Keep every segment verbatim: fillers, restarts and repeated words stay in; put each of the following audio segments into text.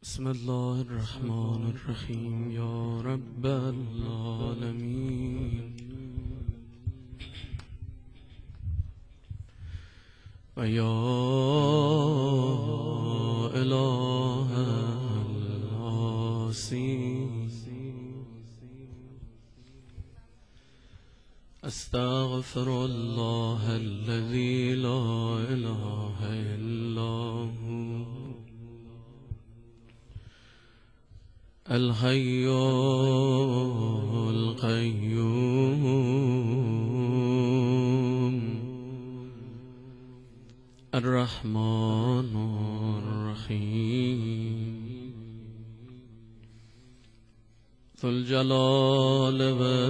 بسم الله الرحمن الرحیم یا رب العالمین و یا اله العاصین استغفر الله الذي لا اله الا هو الحي القيوم الرحمن الرحيم ذو الجلال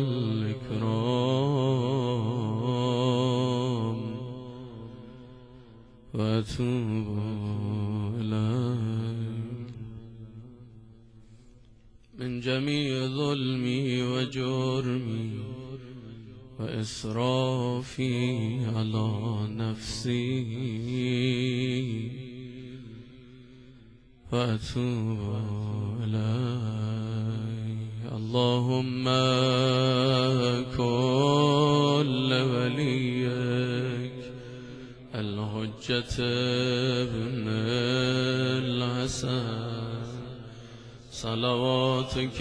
والإكرام وأتوب إليه من جميع ظلمي وجرمي وإسرافي على نفسي وأتوب إليه اللهم كن وليك الحجة ابن الحسن صلواتك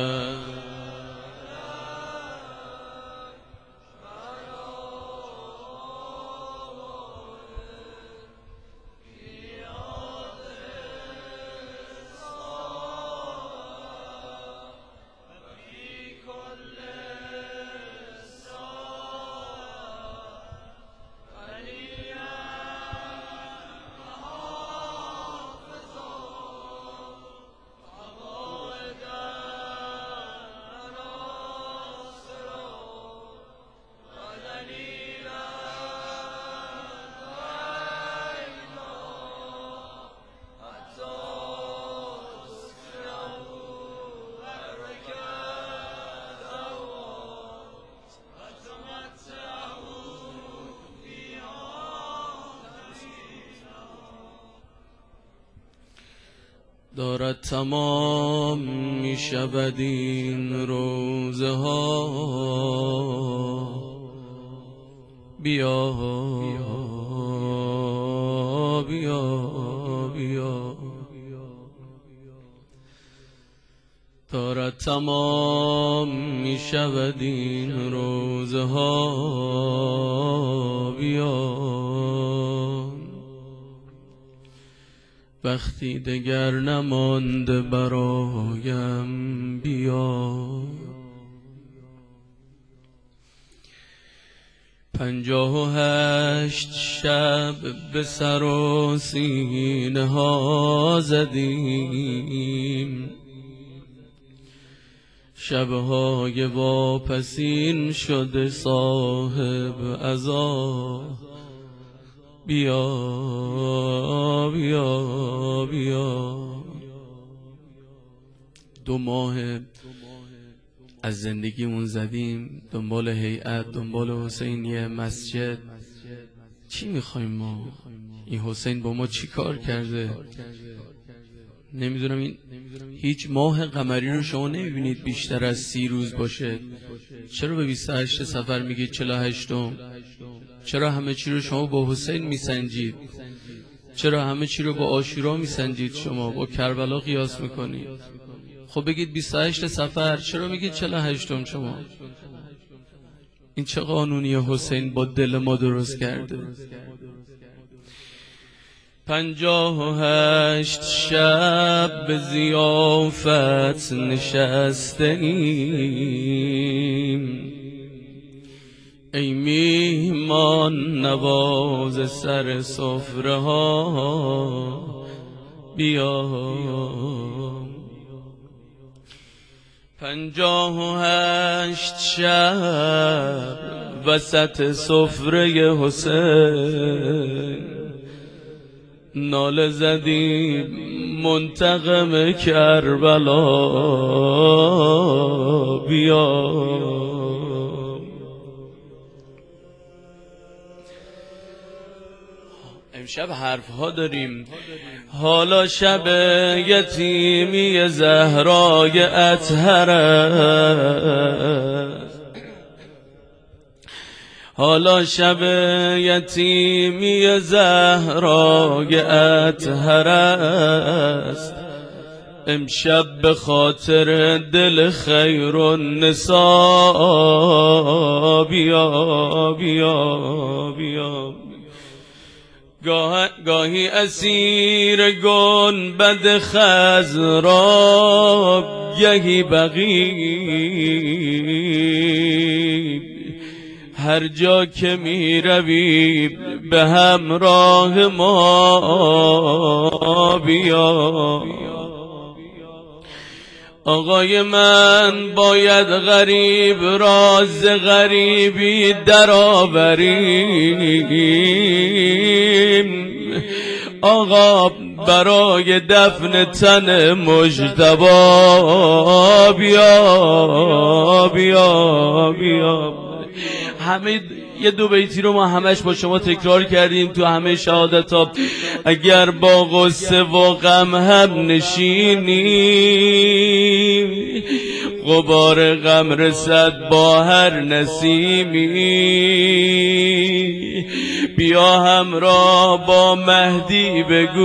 دارد تمام می شود این روزه ها بیا بیا بیا دارد تمام می شود این روزه ها بیا وقتی دگر نمانده برایم بیا پنجاه و هشت شب به سر و سینه ها زدیم شبهای واپسین شده صاحب عزا بیا بیا بیا دو ماه از زندگیمون زدیم دنبال هیئت، دنبال حسینیه، مسجد. چی میخوایم ما؟ این حسین با ما چی کار کرده؟ نمیدونم. این هیچ ماه قمری رو شما نمیبینید بیشتر از سی روز باشه. چرا به بیست و هشت سفر میگید چهل و هشتم؟ چرا همه چی رو شما با حسین میسنجید؟ چرا همه چی رو با عاشورا میسنجید؟ شما با کربلا قیاس میکنید. خب بگید بیست و هشت سفر، چرا میگید چهل و هشتم شما؟ این چه قانونی حسین با دل ما درست کرده؟ پنجاه و هشت شب به ضیافت نشسته ایم ای میهمان نواز سر سفره ها بیا پنجاه و هشت شب وسط سفره حسین ناله زدیم منتقم کربلا بیا امشب حرف ها داریم. حالا شب یتیمی زهرای اطهر است، حالا شب یتیمی زهرای اطهر است. امشب به خاطر دل خیر النساء بیا بیا بیا. گاه گاهی اسیر گنبد خضرا، گهی بقیع، هر جا که می روی به همراه ما بیا. آقای من باید غریب راز غریبی درآوریم. آقا برای دفن تن مجتبی بیا بیا بیا. همه یه دو بیتی رو ما همش با شما تکرار کردیم تو همه شهادت ها. اگر با غصه و غم هم نشینی، غبار غم رسد با هر نسیمی. بیا همراه با مهدی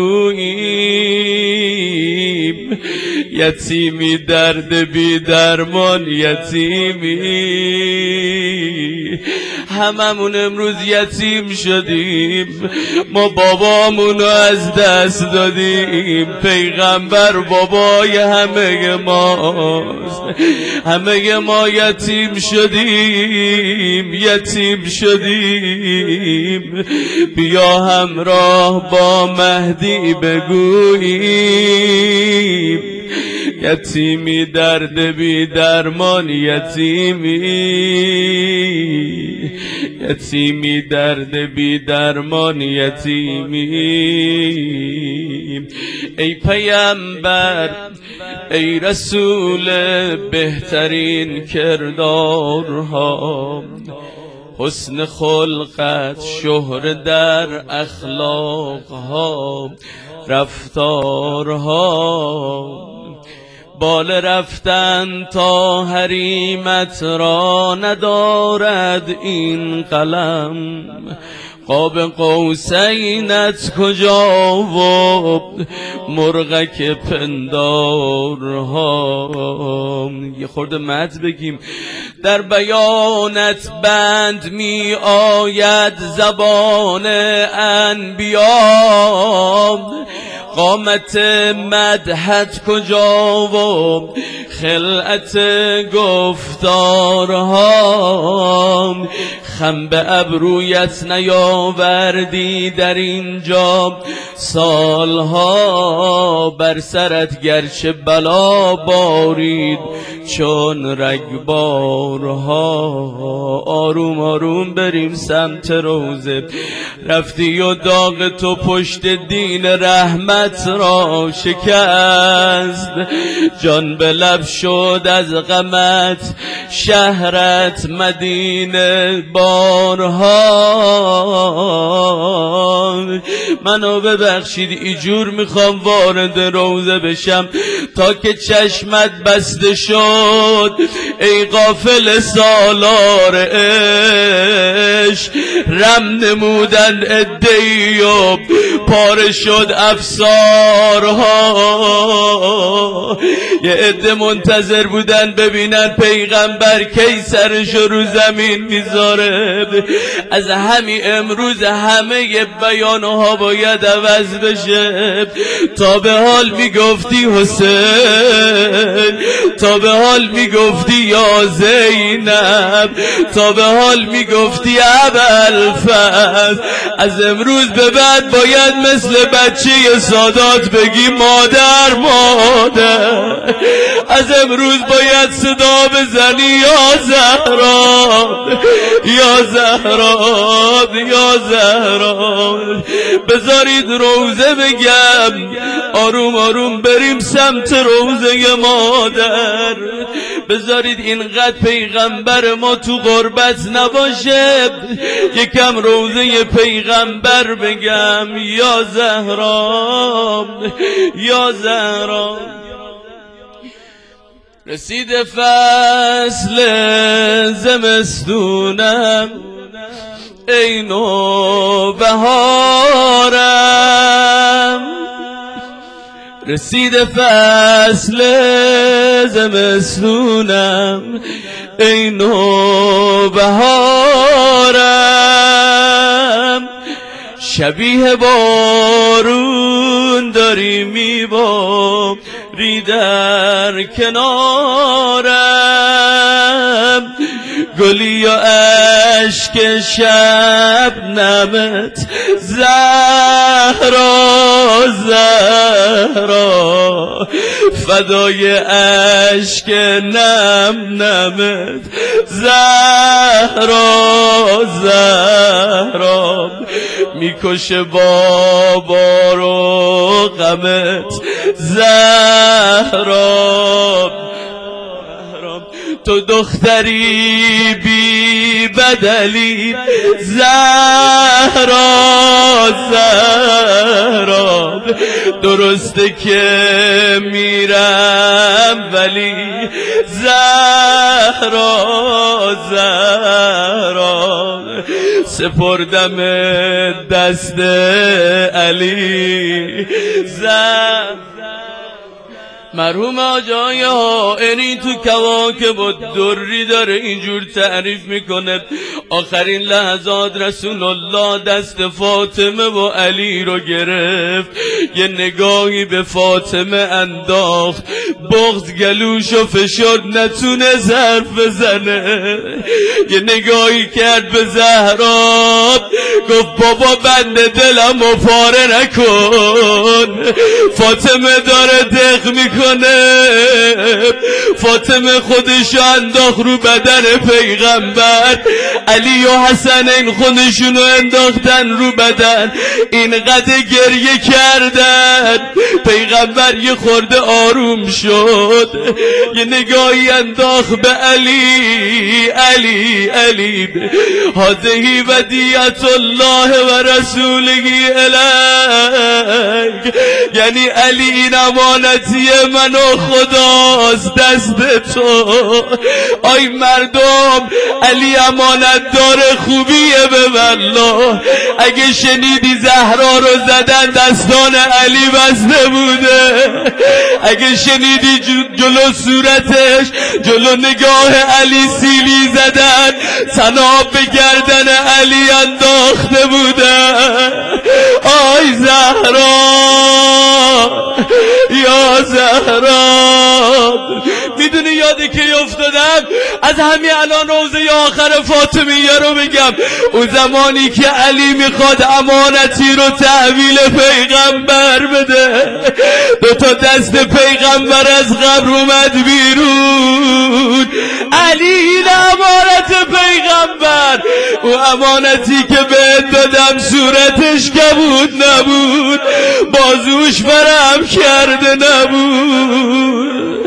بگوییم، یتیمی درد بی درمان یتیمی. هممون امروز یتیم شدیم، ما بابامونو از دست دادیم. پیغمبر بابای همه ماست، همه ما یتیم شدیم یتیم شدیم. بیا همراه با مهدی بگوییم، یتیمی درد بی درمان یتیمی. یتیمی درد بی درمان یتیمی. ای پیامبر ای رسول بهترین کردارها، حسن خلقت شهر در اخلاقها رفتارها. بال رفتن تا حریمت را ندارد این قلم، قاب قوسینت کجا و مرغک پندارها. یه خورده مد بگیم. در بیانت بند می آید زبان انبیا، قامت مدحت کجا و خلعت گفتارها. خم به ابرویت نیاوردی در اینجا سالها، بر سرت گرچه بلا بارید چون رگبارها. آروم آروم بریم سمت روزه. رفتی و داغ تو پشت دین رحمت را شکست، جان به لب شد از غمت شهرت مدینه بارها. منو ببخشید اینجور میخوام وارد روزه بشم تا که چشمت بسته شد ای غافل سالار عشق. رم نمودن عده‌ای و پاره شد افسارها. یه عده منتظر بودن ببینن پیغمبر کی سرشو رو زمین میذاره. از همین امروز همه بیانها باید عوض بشه. تا به حال میگفتی حسین، تا به حال میگفتی یا زینب، تا به حال میگفتی ابوالفضل. از امروز به بعد باید مثل بچه سادات بگی مادر مادر. از امروز باید صدا بزنی یا زهرا یا زهرا یا زهرا. بذارید روزه بگم، آروم آروم بریم سمت روزه مادر. بذارید اینقدر پیغمبر ما تو غربت نباشه، یکم روضه پیغمبر بگم. یا زهرا یا زهرا، رسید فصل زمستونم، ای نوبهارم. رسید فصل زمستونم، ای نوبهارم. شبیه بارون داری میباری در کنارم، گلی و اشک شبنمت زهرا زهرا، فدای اشک نم نمت زهرا زهرا، میکشه بابا رو غمت زهرا. تو دختری بی بدلی زهرا زهرا، درسته که میرم ولی زهرا زهرا، سپردم دست علی زهرا. مرحوم آجای حائری تو کواکب و دری داره اینجور تعریف میکنه: آخرین لحظات رسول الله دست فاطمه و علی رو گرفت، یه نگاهی به فاطمه انداخت، بغض گلوشو فشرد نتونه ظرف بزنه، یه نگاهی کرد به زهرا، گفت بابا بند دلم و پاره نکن. فاطمه داره دق میکنه، فاطمه خودشو انداخت رو بدن پیغمبر، علی و حسنین خودشونو انداختن رو بدن، اینقدر گریه کردن. پیغمبر یه خورده آروم شد، یه نگاهی انداخت به علی: علی علی هذه ودیعت الله و رسوله الیک، یعنی علی این امانتی من و خداست دست تو. آی مردم، علی امانت داره خوبیه به والله. اگه شنیدی زهرا رو زدن دستان علی بسته بوده، اگه شنیدی جلو صورتش جلو نگاه علی سیلی زدن، سناب به گردن علی انداخته بوده. آی زهرا یا زهرا، میدونی یادی که افتادم؟ از همین الان روزه آخر فاطمیه رو بگم. اون زمانی که علی میخواد امانتی رو تحویل پیغمبر بده، دو تا دست پیغمبر از قبر اومد بیرون. علی این امانت پیغمبر، اون امانتی که بهت دادم صورتش کبود نبود، بازوش برم کرده نبود.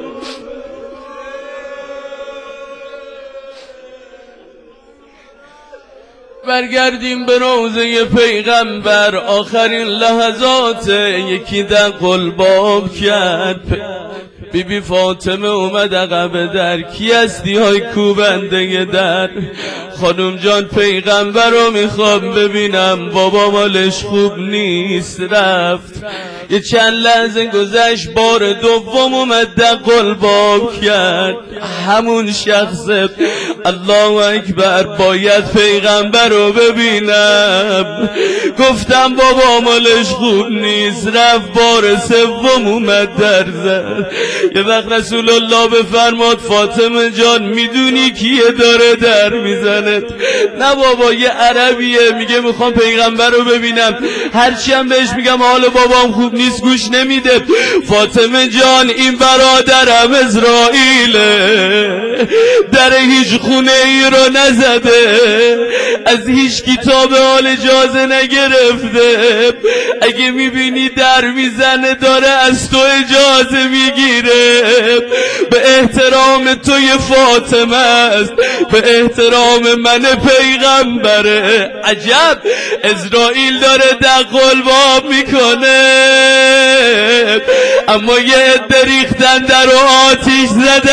برگردیم به روضه پیغمبر. آخرین لحظات یکی در قلباب کرد، بی بی فاطمه اومد عقب در. کی هستی های کوبنده در؟ خانم جان پیغمبر رو میخوام ببینم، بابا مالش خوب نیست رفت. یه چند لحظه گذشت، بار دوم اومد در قلباب کرد. همون شخص الله اکبر باید پیغمبر رو ببینم. گفتم بابا مالش خوب نیست رفت، بار سوم اومد در زد. یه وقت رسول الله بفرماد فاطمه جان میدونی کیه داره در میزنه؟ نه بابا یه عربیه میگه میخوام پیغمبر رو ببینم. هرچی هم بهش میگم حال بابام خوب نیست گوش نمیده. فاطمه جان این برادرم اسرائیله، در هیچ خونه ای رو نزده، از هیچ کتاب حال اجازه نگرفته. اگه میبینی در میزنه داره از تو اجازه میگیره، به احترام توی فاطمه است، به احترام من پیغمبره. عجب اسرائیل داره دقل باب میکنه، اما یه عده ریختن در و آتیش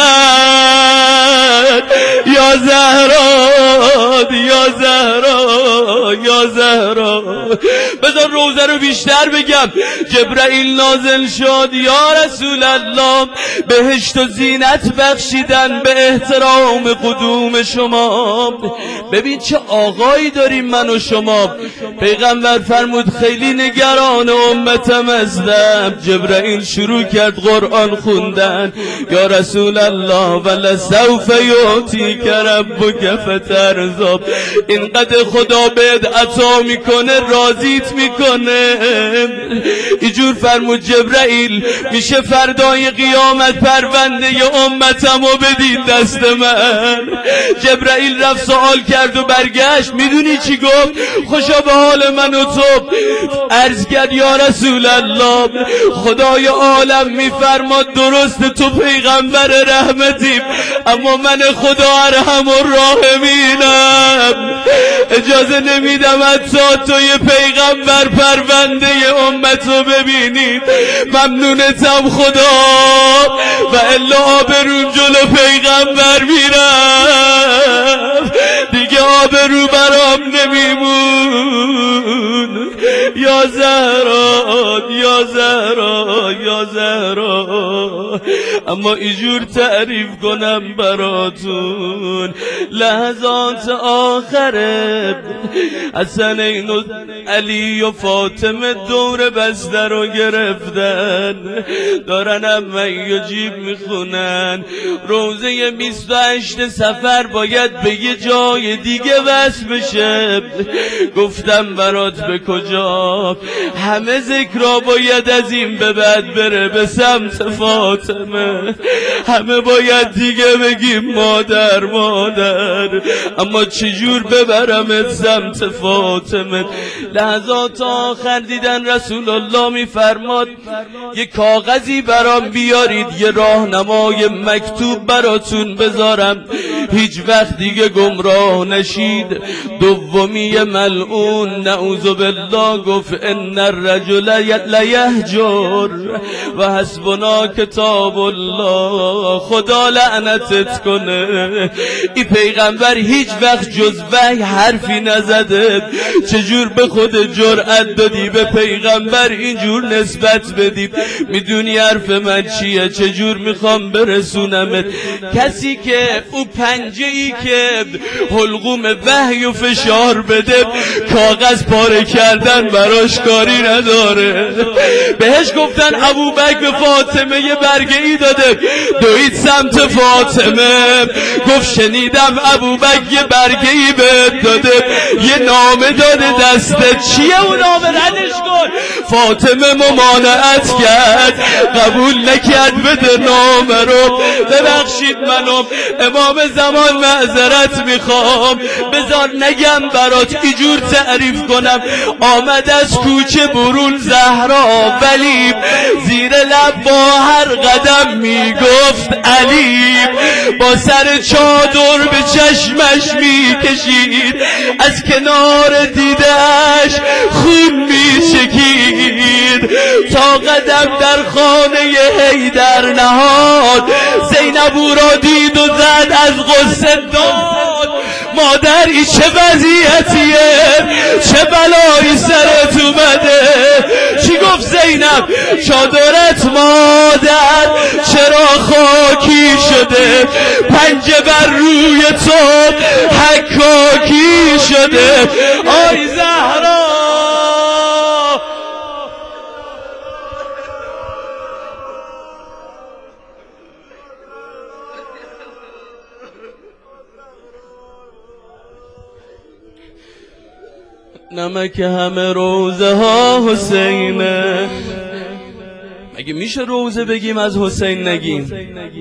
زدن. یا زهرا یا زهرا یا زهرا. بذار روزه رو بیشتر بگم. جبرائیل نازل شد، یا رسول الله بهشت و زینت بخشیدن به احترام قدوم شما. ببین چه آقایی داریم من و شما. پیغمبر فرمود خیلی نگران امتم هستم. جبرائیل شروع کرد قرآن خوندن. یا رسول الله ولسوف یعطیک ربک فترضی. اینقدر خدا بهت عطا میکنه راضیت میکنه. اینجور فرمود جبرائیل میشه فردای قیامت پرونده امتم و بدین دست من. جبرائیل رفت سوال کرد و برگشت. میدونی چی گفت؟ خوشا به حال من و تو. عرض کرد یا رسول الله خدای عالم میفرماد درست تو پیغمبر رحمتیم، اما من خدا ارحم الراحمینم، اجازه نمیدم حتی توی پیغمبر پرونده امت رو ببینید. ممنونتم خدا، و الا آبرون جلو پیغمبر میرم دیگه آبرو برام نمیمون. یا زهرا یا زهرا یا زهرا. اما اینجور تعریف کنم براتون لحظات آخره. حسنین و علی و فاطمه دور بسته رو گرفتن، دارن امی و جیب میخونن. روزه بیست و هشت سفر باید به یه جای دیگه وصل بشه. گفتم برات به کجا؟ همه ذکرها باید از این به بعد بره به سمت فاطمه. همه باید دیگه بگیم مادر مادر، اما چجور ببرمت سمت فاطمه؟ لحظات آخر دیدن رسول الله میفرماد یه کاغذی برام بیارید، یه راهنمای مکتوب براتون بذارم، هیچ وقت دیگه گمراه نشید. دومی ملعون نعوذ بالله گفت ان الرجل لیهجر و حسبنا کتاب الله. خدا لعنتت کنه. این پیغمبر هیچ وقت جز وحی حرفی نزده. چجور به خود جرأت دادی به پیغمبر اینجور نسبت بدی؟ میدونی حرف من چیه؟ چجور میخوام برسونمت؟ کسی که او پنجه ای که حلقوم وحی و فشار بده کاغذ پاره کردن براش کاری نداره. بهش گفتن ابوبکر به فاطمه یه برگه ای داده، دوید سمت فاطمه گفت شنیدم ابوبکر یه برگه ای بهت داده، یه نامه داده دستت. چیه اون نامه؟ ردش کن. فاطمه ممانعت کرد، قبول نکرد بده نامه رو. ببخشید منم امام زمان معذرت میخوام، بذار نگم برات اینجور تعریف کنم. آمد از کوچه برون زهرا، ولی زیر لب با هر قدم میگفت علی. با سر چادر به چشمش میکشید، از کنار دیدش خون میچکید. تا قدم در خانه حیدر نهاد، زینب او را دید و زد از غصه داد. مادر این چه وضعیتیه؟ چه بلایی سرت اومده؟ چی گفت زینب؟ چادرت مادر چرا خاکی شده؟ پنجه بر روی تو حکاکی شده. آی زهرا نمک همه روزه ها حسینه. مگه میشه روزه بگیم از حسین نگیم؟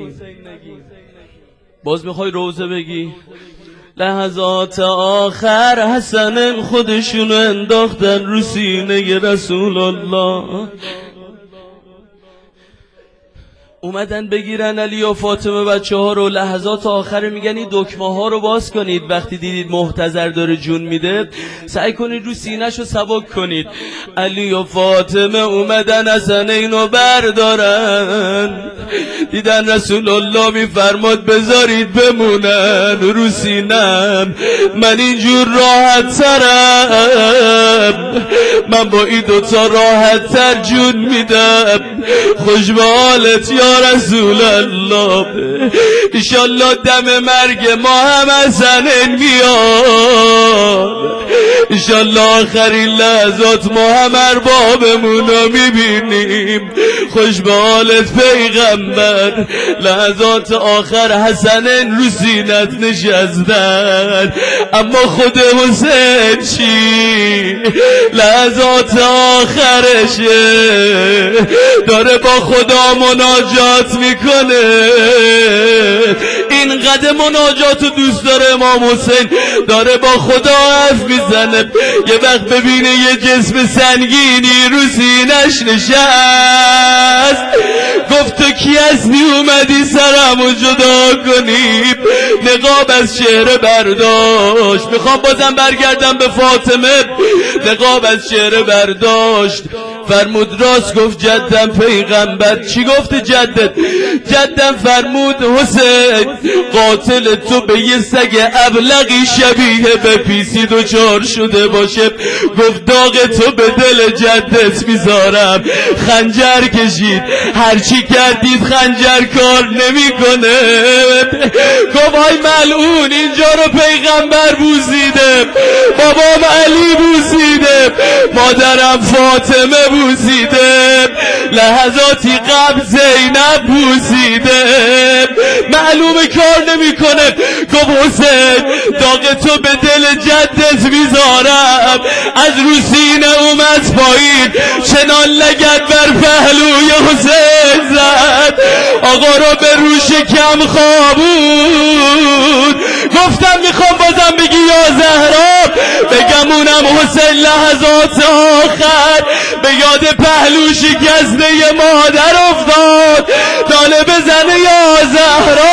باز میخوای روزه بگی؟ لحظات آخر حسن خودشونو انداختن رو سینه رسول الله. اومدن بگیرن علی و فاطمه بچه ها رو. لحظات آخر میگن این دکمه ها رو باز کنید. وقتی دیدید محتضر داره جون میده سعی کنید رو سینه‌شو سبک کنید. علی و فاطمه اومدن حسنین رو بردارن، دیدن رسول الله میفرماد بذارید بمونن رو سینم، من اینجور راحت ترم، من با این دوتا راحت تر جون میدم. خوش به حالت یا رسول الله، انشالله دم مرگ ما هم حسنین میاد، انشالله آخرین لحظات ما هم اربابمون رو میبینیم. خوش به حالت پیغمبر، لحظات آخر حسنین رو سینت نشستن، اما خود حسین چی؟ لحظات آخرشه داره با خدا مناجات میکنه. اینقدر مناجات رو دوست داره امام حسین، داره با خدا حرف میزنه. یه وقت ببینه یه جسم سنگینی رو سینش نشست، گفت تو کی هستی اومدی سرمو جدا کنی؟ نقاب از چهره برداشت. میخوام بازم برگردم به فاطمه. نقاب از چهره برداشت، فرمود راست گفت جدم پیغمبر. چی گفت جدت؟ جدم فرمود حسین قاتل تو به یه سگ ابلغی شبیه به پیسی دوچار شده باشه. گفت داغ تو به دل جدت میذارم. خنجر کشید، هرچی کردید خنجر کار نمیکنه. گفت آی ملعون اینجا رو پیغمبر بوسیده، بابام علی بوسیده، مادرم فاطمه بوسیده، لحظاتی قبل زینب بوسیده، معلومه کار نمیکنه. گفت حسین داغ تو به دل جدت میذارم. از رو سینه اومد پایین، چنان لگد بر پهلوی حسین زد، آقا رو به رو شکم خوابون. گفتم میخوام بازم بگی یا زهرا، بگم اونم حسین لحظات آخر به یاد پهلو شکسته مادر افتاد، ناله بزنه یا زهرا.